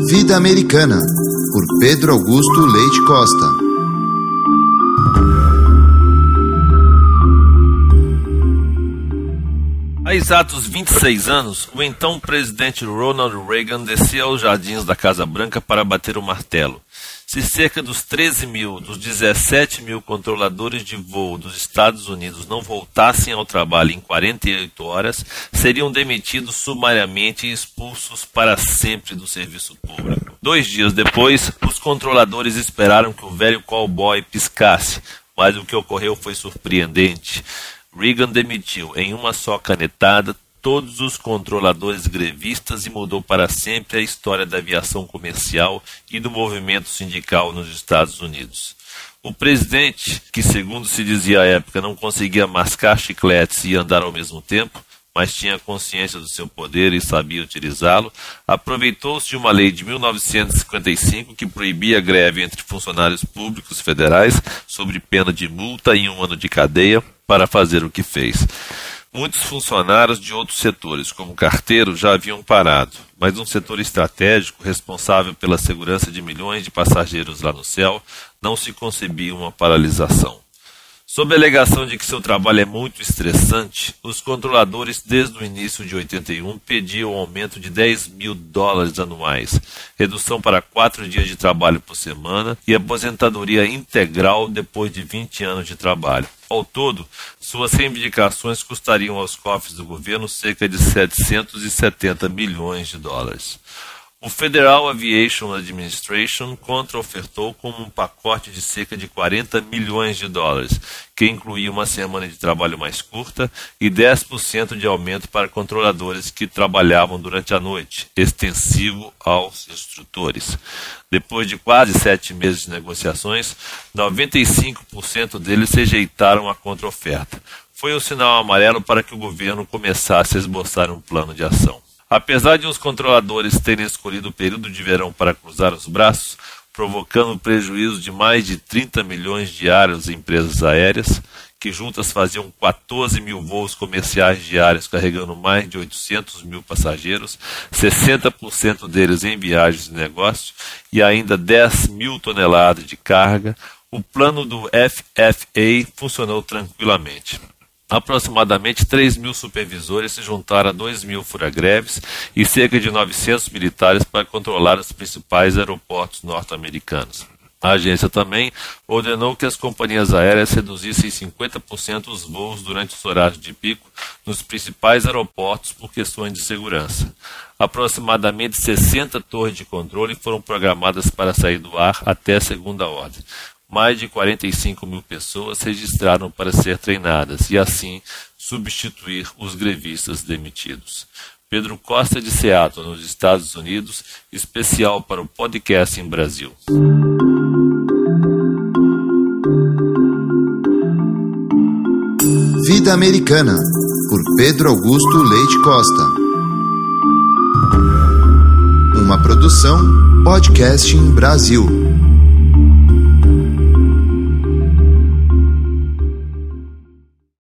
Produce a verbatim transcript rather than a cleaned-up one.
Vida Americana, por Pedro Augusto Leite Costa. Há exatos vinte e seis anos, o então presidente Ronald Reagan descia aos jardins da Casa Branca para bater o martelo. Se cerca dos treze mil dos dezessete mil controladores de voo dos Estados Unidos não voltassem ao trabalho em quarenta e oito horas, seriam demitidos sumariamente e expulsos para sempre do serviço público. Dois dias depois, os controladores esperaram que o velho cowboy piscasse, mas o que ocorreu foi surpreendente. Reagan demitiu em uma só canetada todos os controladores grevistas e mudou para sempre a história da aviação comercial e do movimento sindical nos Estados Unidos. O presidente, que segundo se dizia à época não conseguia mascar chicletes e andar ao mesmo tempo, mas tinha consciência do seu poder e sabia utilizá-lo, aproveitou-se de uma lei de mil novecentos e cinquenta e cinco que proibia a greve entre funcionários públicos federais sob pena de multa e um ano de cadeia para fazer o que fez. Muitos funcionários de outros setores, como carteiros, já haviam parado, mas um setor estratégico, responsável pela segurança de milhões de passageiros lá no céu, não se concebia uma paralisação. Sob a alegação de que seu trabalho é muito estressante, os controladores desde o início de oitenta e um pediam um aumento de dez mil dólares anuais, redução para quatro dias de trabalho por semana e aposentadoria integral depois de vinte anos de trabalho. Ao todo, suas reivindicações custariam aos cofres do governo cerca de setecentos e setenta milhões de dólares. O Federal Aviation Administration contra-ofertou como um pacote de cerca de quarenta milhões de dólares, que incluía uma semana de trabalho mais curta e dez por cento de aumento para controladores que trabalhavam durante a noite, extensivo aos instrutores. Depois de quase sete meses de negociações, noventa e cinco por cento deles rejeitaram a contra-oferta. Foi o sinal amarelo para que o governo começasse a esboçar um plano de ação. Apesar de os controladores terem escolhido o período de verão para cruzar os braços, provocando prejuízo de mais de trinta milhões diários em empresas aéreas, que juntas faziam quatorze mil voos comerciais diários carregando mais de oitocentos mil passageiros, sessenta por cento deles em viagens de negócio e ainda dez mil toneladas de carga, o plano do F F A funcionou tranquilamente. Aproximadamente três mil supervisores se juntaram a dois mil fura-greves e cerca de novecentos militares para controlar os principais aeroportos norte-americanos. A agência também ordenou que as companhias aéreas reduzissem cinquenta por cento os voos durante os horários de pico nos principais aeroportos por questões de segurança. Aproximadamente sessenta torres de controle foram programadas para sair do ar até a segunda ordem. Mais de quarenta e cinco mil pessoas se registraram para ser treinadas e, assim, substituir os grevistas demitidos. Pedro Costa de Seattle, nos Estados Unidos, especial para o Podcast em Brasil. Vida Americana, por Pedro Augusto Leite Costa. Uma produção Podcast em Brasil.